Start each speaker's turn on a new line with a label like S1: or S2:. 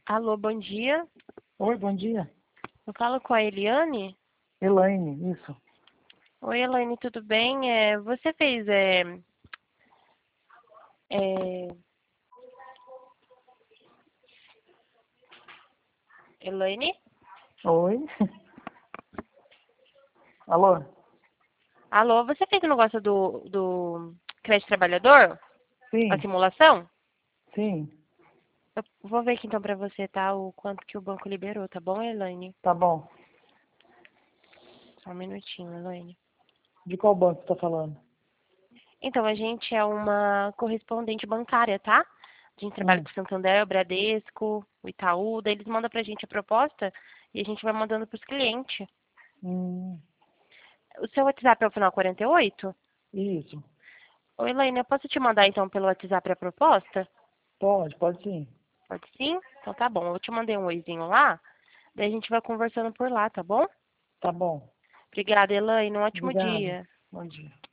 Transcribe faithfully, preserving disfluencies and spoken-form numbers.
S1: Alô, bom dia.
S2: Oi, bom dia.
S1: Eu falo com a Eliane?
S2: Elaine, isso.
S1: Oi, Elaine, tudo bem? É, você fez... É, é, Elaine?
S2: Oi. Alô?
S1: Alô, você fez o negócio do, do crédito trabalhador? A
S2: Sim,
S1: simulação?
S2: sim,
S1: Eu vou ver aqui então pra você, tá? O quanto que o banco liberou, tá bom, Elaine?
S2: tá bom.
S1: Só um minutinho, Elaine.
S2: De qual banco você tá falando?
S1: Então, a gente é uma correspondente bancária, tá? A gente trabalha
S2: Hum,
S1: com o Santander, o Bradesco, o Itaú, daí eles mandam pra gente a proposta e a gente vai mandando pros clientes.
S2: hum,
S1: O seu WhatsApp é o final quarenta e oito?
S2: isso.
S1: Oi, Elaine, eu posso te mandar então pelo WhatsApp a proposta?
S2: Pode, pode sim.
S1: Pode sim? Então tá bom, eu te mandei um oizinho lá, daí a gente vai conversando por lá, tá bom?
S2: Tá bom.
S1: Obrigada, Elaine, um ótimo
S2: Obrigado.
S1: dia.
S2: Bom dia.